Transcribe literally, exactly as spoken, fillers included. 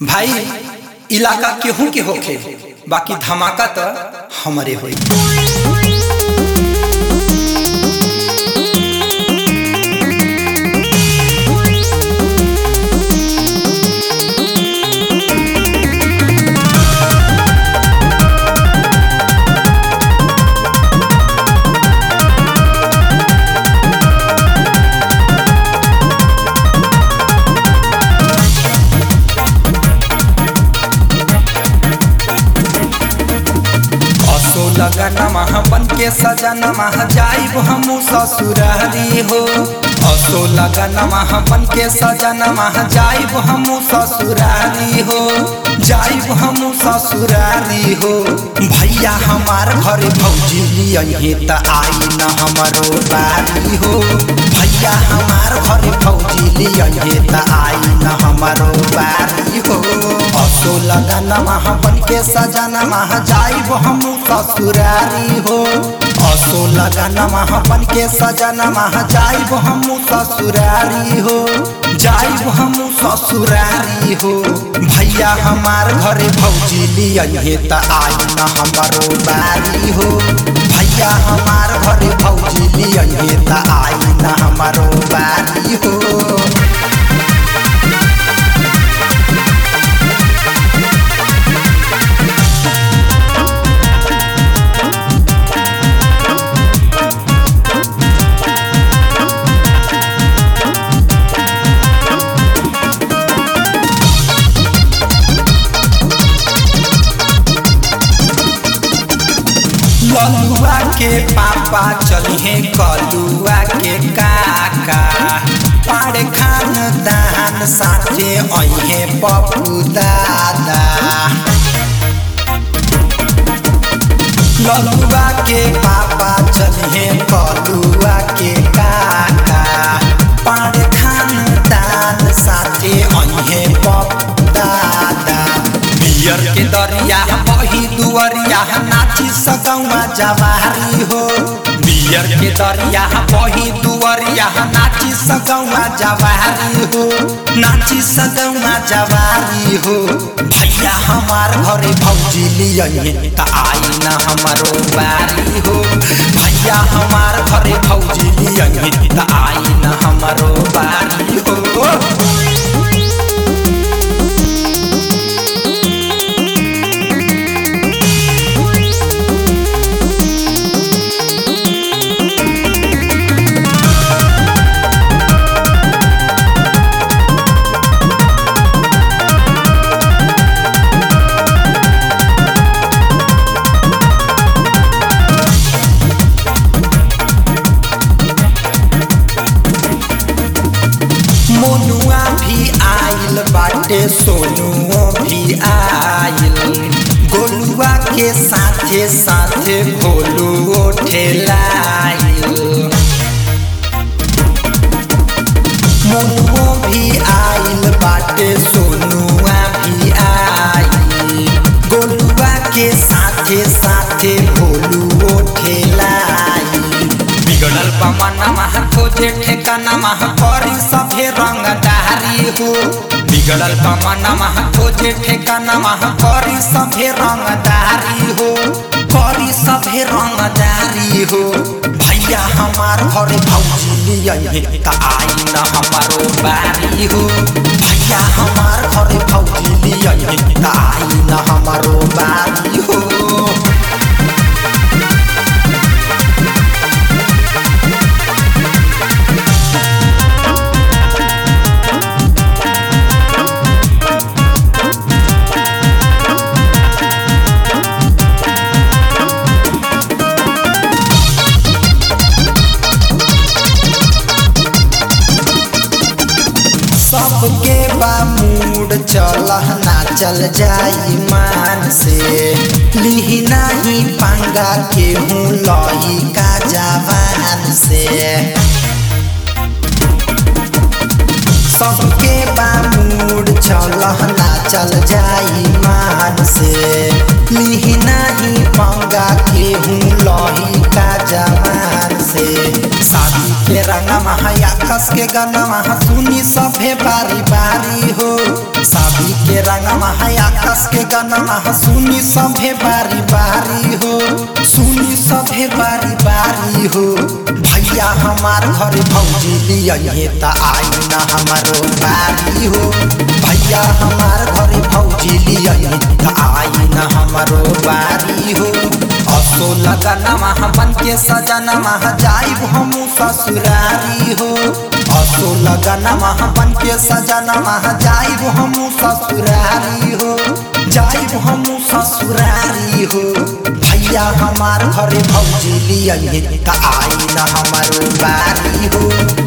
भाई इलाका केहू के होखे बाकी धमाका तो हमरे होई। लगना महा बन के सजना महा जाइब हमू ससुरारी हो। असो लगना महा बन के सजना महा जाइब हमू ससुरारी हो। जाइब हमू ससुरारी हो। भैया हमार घरे भौजी लिये त आई न हमरो बारी हो। भैया हमार घरे भौजी लिये त आई न हमरो बारी हो। असो लगना महा बन के सजना महा जाइब हमू ससुरारी हो। असो लगना महा बन के सजना महा जाइब हमू ससुरारी हो। जाइब हमू ससुरारी हो। भैया हमार घरे भौजी लिये त आई न हमरो बारी हो। भैया हमार घरे भौजी लिये त आई न हमरो बारी हो। ललुआ के पापा चलिए कलुआ के काका। पाड़े खान दान साथे अहे पप्पू दादा। ललुआ के पापा चलिए कलुआ के काका। पाड़े खान दान साथे अहे पप्पू दादा। बियर के दरिया बही दुअरिया नाची सगौआ जवारी हो। बियर के दरिया बही दुअरिया नाची सगौआ जवारी हो। नाची सगौआ जवारी हो। भैया हमार घरे भौजी लिये त आई न हमरो बारी हो। भैया हमार घरे भौजी लिये त आई न हमरो बारी हो। मोनुआ भी आइल बाटे सोनुओ भी आइल। गोलुआ के साथे साथे भोलुओ ठेलाइल। मोनुओ भी आइल बाटे सोनुआ भी आइल। गोलुआ के साथे साथे भोलुओ ठेलाइल। बिगड़ल बमना महा खोजे ठेकाना महा करी सभे रंगदारी हो। बिगड़ल बमना महा खोजे ठेकाना महा करी सभे रंगदारी हो। करी सभे रंगदारी हो। भैया हमार घरे भौजी लिये त आई न हमरो बारी हो। भैया हमार घरे भौजी लिये त आई न हमरो बारी हो। सबके बा मूड चलह ना चल जाई मान से। लिही नहीं पंगा केहू लही का जवान से। सबके बा मूड चलह ना चल जाई मान से। लिही नहीं पंगा केहू लही का जमान से। शादी के रंगमा आकाश के गनमा सुनी सभे बारी बारी हो। शादी के रंगमा आकाश के गनमा सुनी सभे बारी बारी हो। सुनी सभे बारी बारी हो। भैया हमार घर भौजी लिये त आई न हमारो बारी हो। भैया हमार घर भौजी लिये त आई न हमारो बारी हो। असो लगनमा बन के सजनमा जाइब हमू ससुरारी हो। असो लगनमा बन के सजनमा जाइब हमू ससुरारी हो। जाइब हमू ससुरारी हो। भैया हमार घर भौजी लिये त आई न हमारो बारी हो।